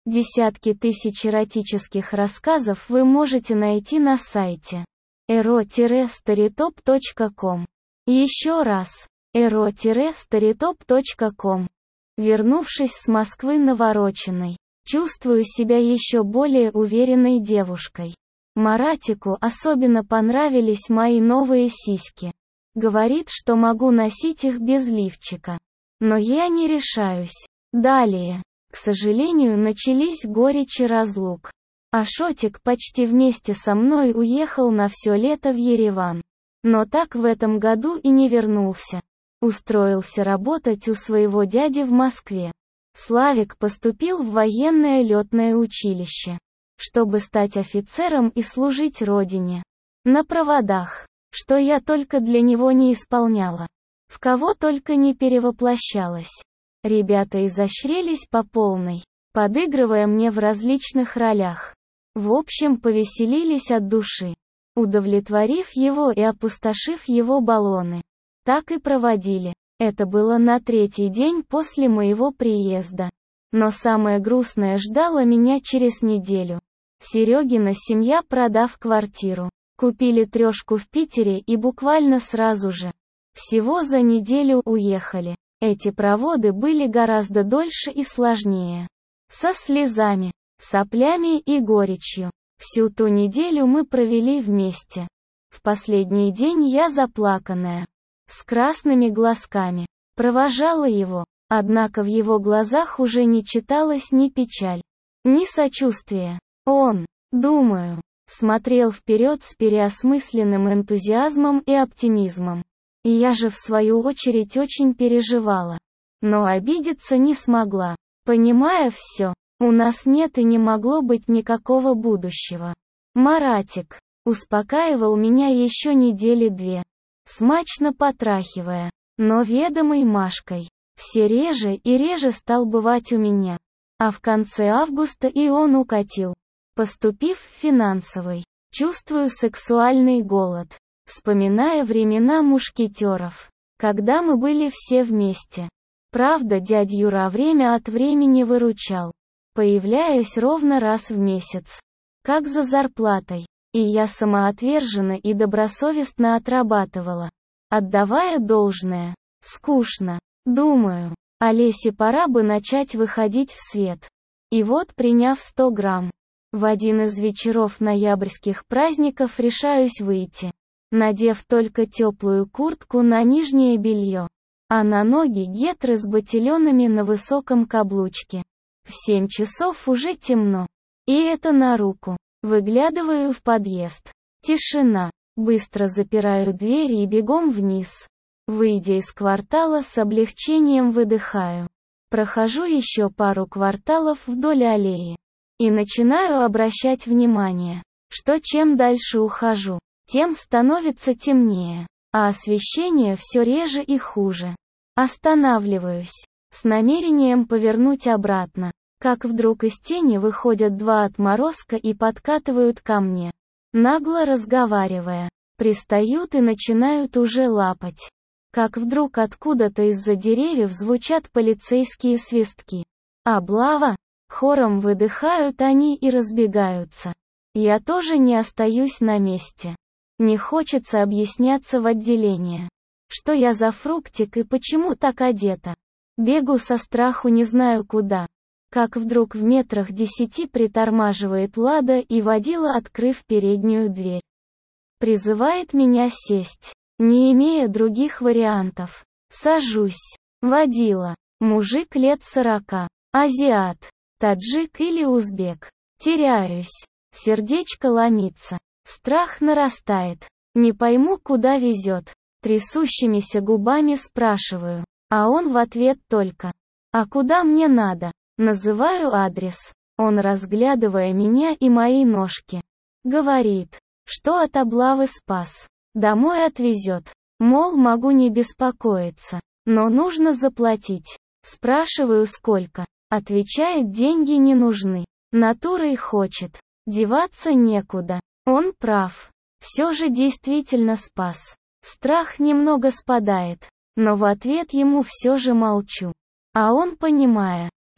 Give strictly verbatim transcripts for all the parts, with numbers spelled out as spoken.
Десятки тысяч эротических рассказов вы можете найти на сайте эро старитоп точка ком. Еще раз, эро старитоп точка ком. Вернувшись с Москвы навороченной, чувствую себя еще более уверенной девушкой. Маратику особенно понравились мои новые сиськи. Говорит, что могу носить их без лифчика. Но я не решаюсь. Далее, к сожалению, начались горечи разлук. Ашотик почти вместе со мной уехал на все лето в Ереван. Но так в этом году и не вернулся. Устроился работать у своего дяди в Москве. Славик поступил в военное летное училище, чтобы стать офицером и служить родине. На проводах, что я только для него не исполняла. В кого только не перевоплощалась. Ребята изощрились по полной, подыгрывая мне в различных ролях. В общем, повеселились от души, удовлетворив его и опустошив его баллоны. Так и проводили. Это было на третий день после моего приезда. Но самое грустное ждало меня через неделю. Серегина семья, продав квартиру, купили трешку в Питере и буквально сразу же, всего за неделю уехали. Эти проводы были гораздо дольше и сложнее. Со слезами, соплями и горечью. Всю ту неделю мы провели вместе. В последний день я заплаканная, с красными глазками, провожала его, однако в его глазах уже не читалось ни печаль, ни сочувствия. Он, думаю, смотрел вперед с переосмысленным энтузиазмом и оптимизмом. И я же в свою очередь очень переживала. Но обидеться не смогла, понимая все. У нас нет и не могло быть никакого будущего. Маратик успокаивал меня еще недели две, смачно потрахивая, но ведомой Машкой. Все реже и реже стал бывать у меня. А в конце августа и он укатил, поступив в финансовый. Чувствую сексуальный голод, вспоминая времена мушкетеров, когда мы были все вместе. Правда, дядя Юра время от времени выручал, появляясь ровно раз в месяц, как за зарплатой, и я самоотверженно и добросовестно отрабатывала, отдавая должное. Скучно, думаю, Олесе пора бы начать выходить в свет. И вот, приняв сто грамм, в один из вечеров ноябрьских праздников решаюсь выйти, надев только теплую куртку на нижнее белье, а на ноги гетры с ботильонами на высоком каблучке. В семь часов уже темно. И это на руку. Выглядываю в подъезд. Тишина. Быстро запираю дверь и бегом вниз. Выйдя из квартала, с облегчением выдыхаю. Прохожу еще пару кварталов вдоль аллеи. И начинаю обращать внимание, что чем дальше ухожу, тем становится темнее, а освещение все реже и хуже. Останавливаюсь, с намерением повернуть обратно, как вдруг из тени выходят два отморозка и подкатывают ко мне, нагло разговаривая, пристают и начинают уже лапать. Как вдруг откуда-то из-за деревьев звучат полицейские свистки. Облава! Хором выдыхают они и разбегаются. Я тоже не остаюсь на месте. Не хочется объясняться в отделение, что я за фруктик и почему так одета. Бегу со страху не знаю куда. Как вдруг в метрах десяти притормаживает Лада и водила, открыв переднюю дверь. Призывает меня сесть, не имея других вариантов. Сажусь. Водила. Мужик лет сорока. Азиат. Таджик или узбек. Теряюсь. Сердечко ломится. Страх нарастает. Не пойму, куда везет. Трясущимися губами спрашиваю. А он в ответ только: «А куда мне надо?» Называю адрес. Он, разглядывая меня и мои ножки, говорит, что от облавы спас. Домой отвезет. Мол, могу не беспокоиться, но нужно заплатить. Спрашиваю, сколько. Отвечает, деньги не нужны. Натурой хочет. Деваться некуда. Он прав. Все же действительно спас. Страх немного спадает. Но в ответ ему все же молчу. А он, понимая,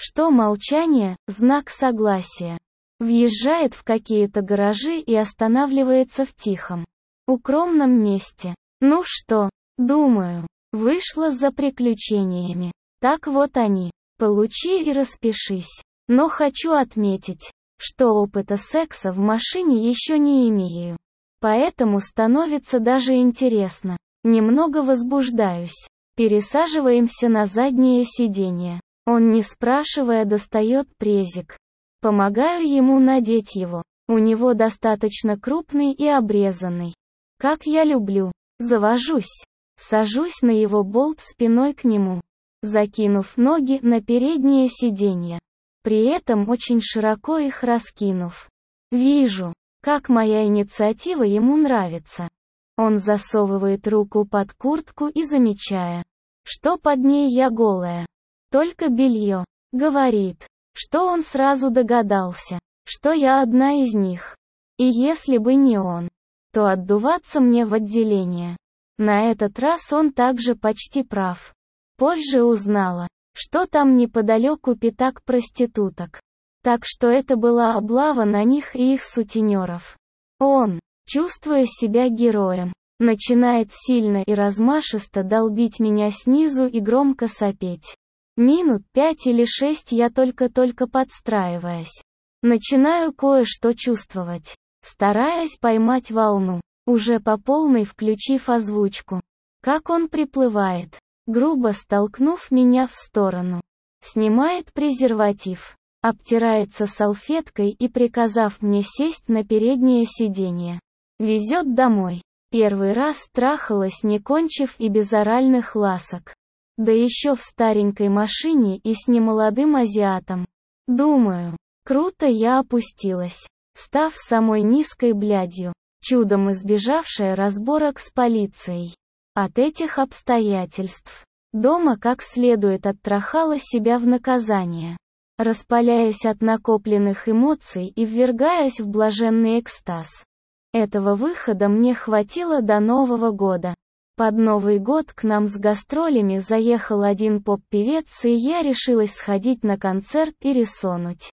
что молчание – знак согласия. Въезжает в какие-то гаражи и останавливается в тихом, укромном месте. Ну что, думаю, вышла за приключениями. Так вот они. Получи и распишись. Но хочу отметить, что опыта секса в машине еще не имею. Поэтому становится даже интересно. Немного возбуждаюсь. Пересаживаемся на заднее сиденье. Он, не спрашивая, достает презик. Помогаю ему надеть его. У него достаточно крупный и обрезанный. Как я люблю. Завожусь. Сажусь на его болт спиной к нему, закинув ноги на переднее сиденье. При этом очень широко их раскинув. Вижу, как моя инициатива ему нравится. Он засовывает руку под куртку и, замечая, что под ней я голая, только белье, говорит, что он сразу догадался, что я одна из них. И если бы не он, то отдуваться мне в отделение. На этот раз он также почти прав. Позже узнала, что там неподалеку пятак проституток. Так что это была облава на них и их сутенеров. Он, чувствуя себя героем, начинает сильно и размашисто долбить меня снизу и громко сопеть. Минут пять или шесть я только-только подстраиваясь. Начинаю кое-что чувствовать, стараясь поймать волну, уже по полной включив озвучку. Как он приплывает, грубо столкнув меня в сторону. Снимает презерватив, обтирается салфеткой и, приказав мне сесть на переднее сиденье, везет домой. Первый раз трахалась, не кончив и без оральных ласок. Да еще в старенькой машине и с немолодым азиатом. Думаю, круто я опустилась, став самой низкой блядью, чудом избежавшая разборок с полицией. От этих обстоятельств дома как следует оттрахала себя в наказание, распаляясь от накопленных эмоций и ввергаясь в блаженный экстаз. Этого выхода мне хватило до Нового года. Под Новый год к нам с гастролями заехал один поп-певец, и я решилась сходить на концерт и рисонуть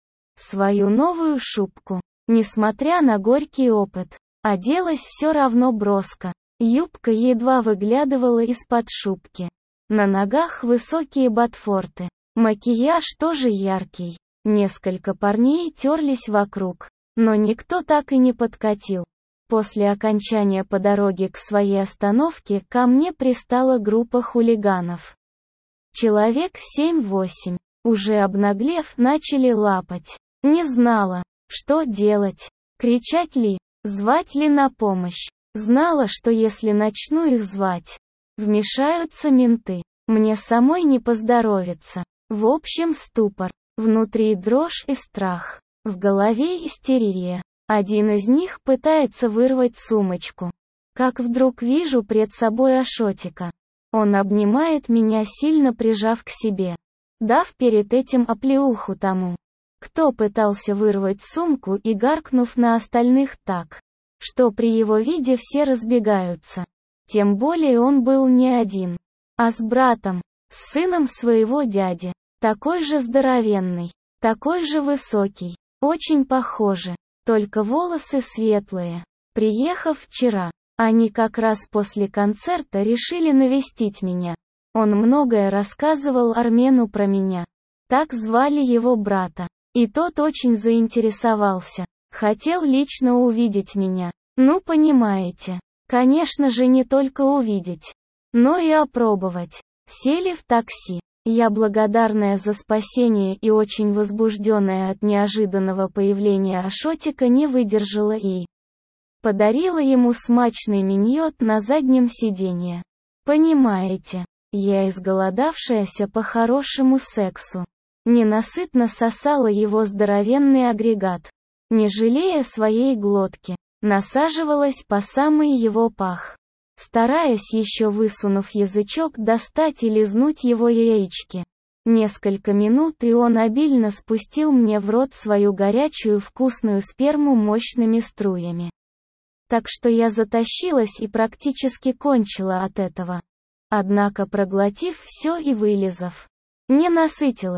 свою новую шубку. Несмотря на горький опыт, оделась все равно броско. Юбка едва выглядывала из-под шубки. На ногах высокие ботфорты. Макияж тоже яркий. Несколько парней терлись вокруг, но никто так и не подкатил. После окончания по дороге к своей остановке ко мне пристала группа хулиганов. Человек семь-восемь. Уже обнаглев, начали лапать. Не знала, что делать. Кричать ли, звать ли на помощь. Знала, что если начну их звать, вмешаются менты. Мне самой не поздоровится. В общем, ступор. Внутри дрожь и страх. В голове истерия. Один из них пытается вырвать сумочку. Как вдруг вижу пред собой Ашотика. Он обнимает меня, сильно прижав к себе, дав перед этим оплеуху тому, кто пытался вырвать сумку, и гаркнув на остальных так, что при его виде все разбегаются. Тем более он был не один, а с братом, с сыном своего дяди. Такой же здоровенный, такой же высокий, очень похожи. Только волосы светлые. Приехав вчера, они как раз после концерта решили навестить меня. Он многое рассказывал Армену про меня. Так звали его брата. И тот очень заинтересовался. Хотел лично увидеть меня. Ну, понимаете. Конечно же, не только увидеть, но и опробовать. Сели в такси. Я, благодарная за спасение и очень возбужденная от неожиданного появления Ашотика, не выдержала и подарила ему смачный миньот на заднем сиденье. Понимаете, я, изголодавшаяся по хорошему сексу, ненасытно сосала его здоровенный агрегат, не жалея своей глотки, насаживалась по самый его пах, стараясь, еще высунув язычок, достать и лизнуть его яички. Несколько минут, и он обильно спустил мне в рот свою горячую вкусную сперму мощными струями. Так что я затащилась и практически кончила от этого. Однако, проглотив все и вылизав, не насытилась.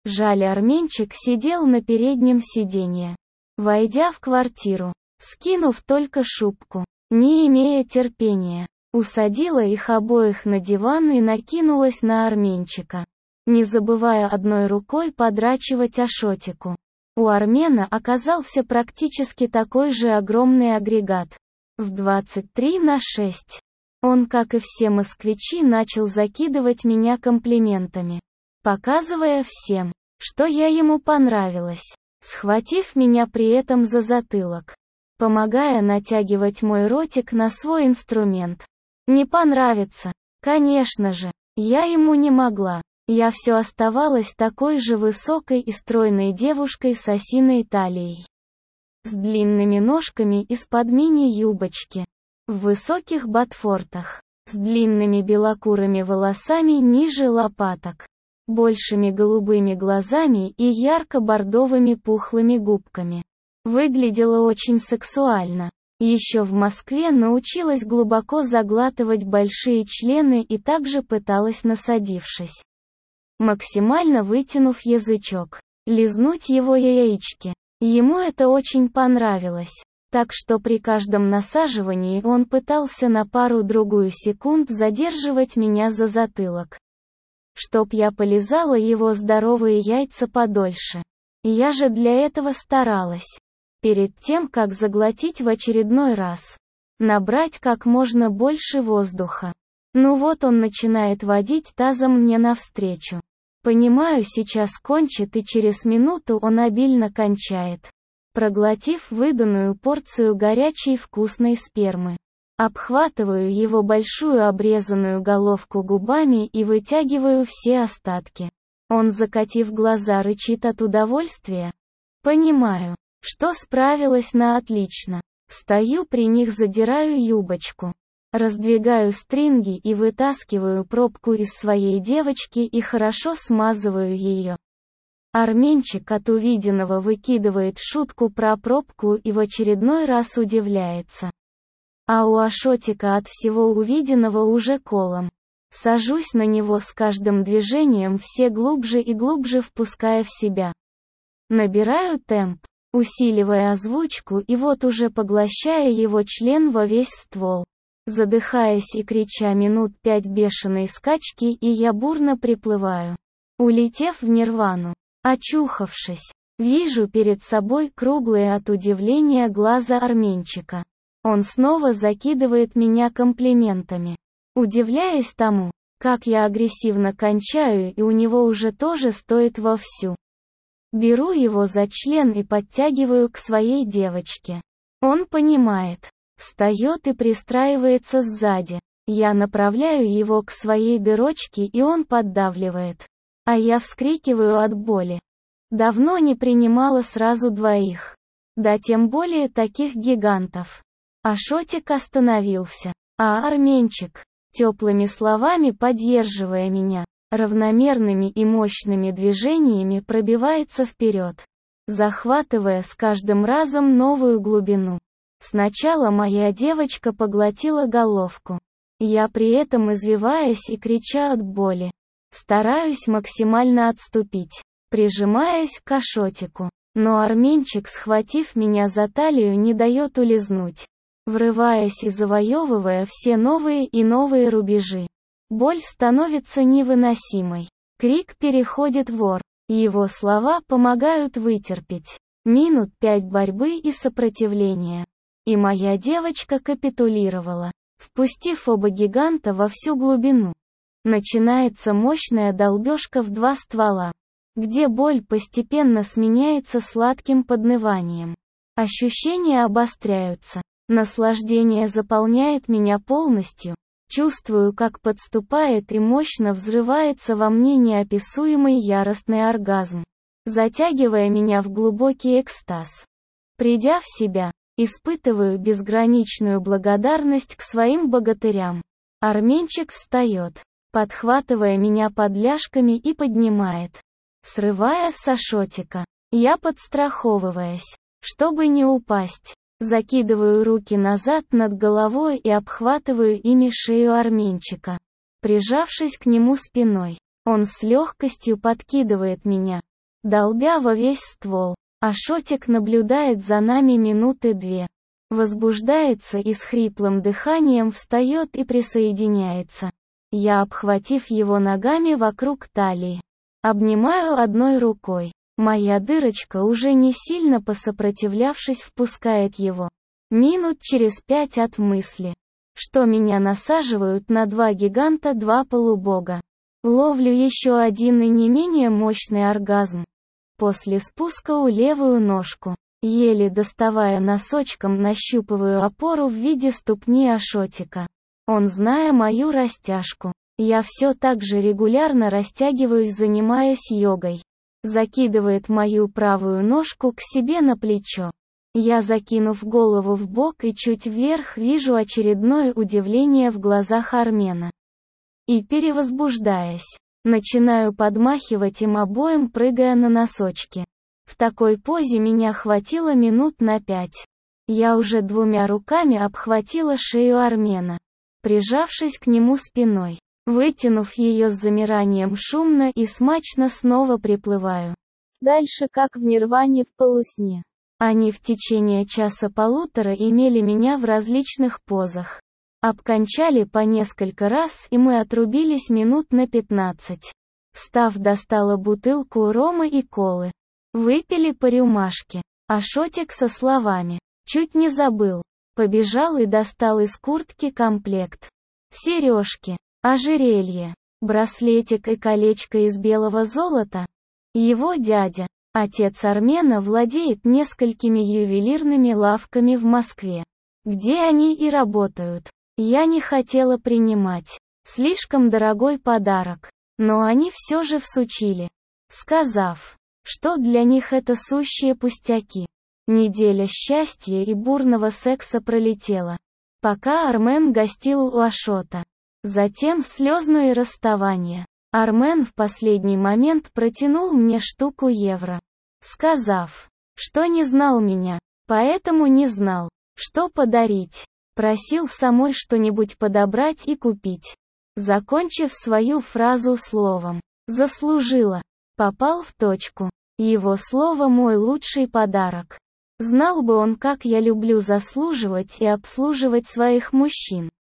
Жаль, Арменчик сидел на переднем сиденье. Войдя в квартиру, скинув только шубку, не имея терпения, усадила их обоих на диван и накинулась на Арменчика, не забывая одной рукой подрачивать Ашотику. У Армена оказался практически такой же огромный агрегат. В двадцать три на шесть. Он, как и все москвичи, начал закидывать меня комплиментами, показывая всем, что я ему понравилась, схватив меня при этом за затылок, помогая натягивать мой ротик на свой инструмент. Не понравится, конечно же, я ему не могла. Я все оставалась такой же высокой и стройной девушкой с осиной талией, с длинными ножками из-под мини-юбочки, в высоких ботфортах, с длинными белокурыми волосами ниже лопаток, большими голубыми глазами и ярко-бордовыми пухлыми губками. Выглядела очень сексуально. Еще в Москве научилась глубоко заглатывать большие члены и также пыталась, насадившись, максимально вытянув язычок, лизнуть его яички. Ему это очень понравилось, так что при каждом насаживании он пытался на пару-другую секунд задерживать меня за затылок, чтоб я полизала его здоровые яйца подольше. Я же для этого старалась. Перед тем, как заглотить в очередной раз, набрать как можно больше воздуха. Ну вот он начинает водить тазом мне навстречу. Понимаю, сейчас кончит, и через минуту он обильно кончает, проглотив выданную порцию горячей вкусной спермы. Обхватываю его большую обрезанную головку губами и вытягиваю все остатки. Он, закатив глаза, рычит от удовольствия. Понимаю, что справилась на отлично. Встаю при них, задираю юбочку, раздвигаю стринги и вытаскиваю пробку из своей девочки и хорошо смазываю ее. Арменчик от увиденного выкидывает шутку про пробку и в очередной раз удивляется. А у Ашотика от всего увиденного уже колом. Сажусь на него с каждым движением, все глубже и глубже впуская в себя. Набираю темп, усиливая озвучку, и вот уже поглощая его член во весь ствол. Задыхаясь и крича минут пять бешеной скачки, и я бурно приплываю, улетев в нирвану. Очухавшись, вижу перед собой круглые от удивления глаза Арменчика. Он снова закидывает меня комплиментами. Удивляясь тому, как я агрессивно кончаю, и у него уже тоже стоит вовсю. Беру его за член и подтягиваю к своей девочке. Он понимает, встает и пристраивается сзади. Я направляю его к своей дырочке, и он поддавливает. А я вскрикиваю от боли. Давно не принимала сразу двоих. Да тем более таких гигантов. Ашотик остановился, а Арменчик, теплыми словами поддерживая меня, равномерными и мощными движениями пробивается вперед, захватывая с каждым разом новую глубину. Сначала моя девочка поглотила головку. Я при этом, извиваясь и крича от боли, стараюсь максимально отступить, прижимаясь к Ашотику. Но Арменчик, схватив меня за талию, не дает улизнуть, врываясь и завоевывая все новые и новые рубежи. Боль становится невыносимой. Крик переходит в ор. Его слова помогают вытерпеть минут пять борьбы и сопротивления. И моя девочка капитулировала, впустив оба гиганта во всю глубину. Начинается мощная долбежка в два ствола, где боль постепенно сменяется сладким подныванием. Ощущения обостряются. Наслаждение заполняет меня полностью. Чувствую, как подступает и мощно взрывается во мне неописуемый яростный оргазм, затягивая меня в глубокий экстаз. Придя в себя, испытываю безграничную благодарность к своим богатырям. Арменчик встает, подхватывая меня под ляжками и поднимает, срывая с Ашотика. Я, подстраховываясь, чтобы не упасть, закидываю руки назад над головой и обхватываю ими шею Арменчика. Прижавшись к нему спиной, он с легкостью подкидывает меня, долбя во весь ствол. Ашотик наблюдает за нами минуты две. Возбуждается и с хриплым дыханием встает и присоединяется. Я, обхватив его ногами вокруг талии, обнимаю одной рукой. Моя дырочка, уже не сильно посопротивлявшись, впускает его. Минут через пять от мысли, что меня насаживают на два гиганта, два полубога. Ловлю еще один и не менее мощный оргазм. После спуска у левую ножку, еле доставая носочком, нащупываю опору в виде ступни Ашотика. Он, зная мою растяжку, я все так же регулярно растягиваюсь, занимаясь йогой. Закидывает мою правую ножку к себе на плечо. Я, закинув голову в бок и чуть вверх, вижу очередное удивление в глазах Армена. И, перевозбуждаясь, начинаю подмахивать им обоим, прыгая на носочки. В такой позе меня хватило минут на пять. Я уже двумя руками обхватила шею Армена, прижавшись к нему спиной. Вытянув ее с замиранием, шумно и смачно снова приплываю. Дальше как в нирване, в полусне. Они в течение часа-полутора имели меня в различных позах. Обкончали по несколько раз, и мы отрубились минут на пятнадцать. Встав, достала бутылку рома и колы. Выпили по рюмашке. Ашотик со словами «Чуть не забыл». Побежал и достал из куртки комплект. Сережки, ожерелье, браслетик и колечко из белого золота. Его дядя, отец Армена, владеет несколькими ювелирными лавками в Москве, где они и работают. Я не хотела принимать. Слишком дорогой подарок. Но они все же всучили, сказав, что для них это сущие пустяки. Неделя счастья и бурного секса пролетела, пока Армен гостил у Ашота. Затем слезное расставание. Армен в последний момент протянул мне штуку евро, сказав, что не знал меня, поэтому не знал, что подарить. Просил самой что-нибудь подобрать и купить. Закончив свою фразу словом «заслужила», попал в точку. Его слово мой лучший подарок. Знал бы он, как я люблю заслуживать и обслуживать своих мужчин.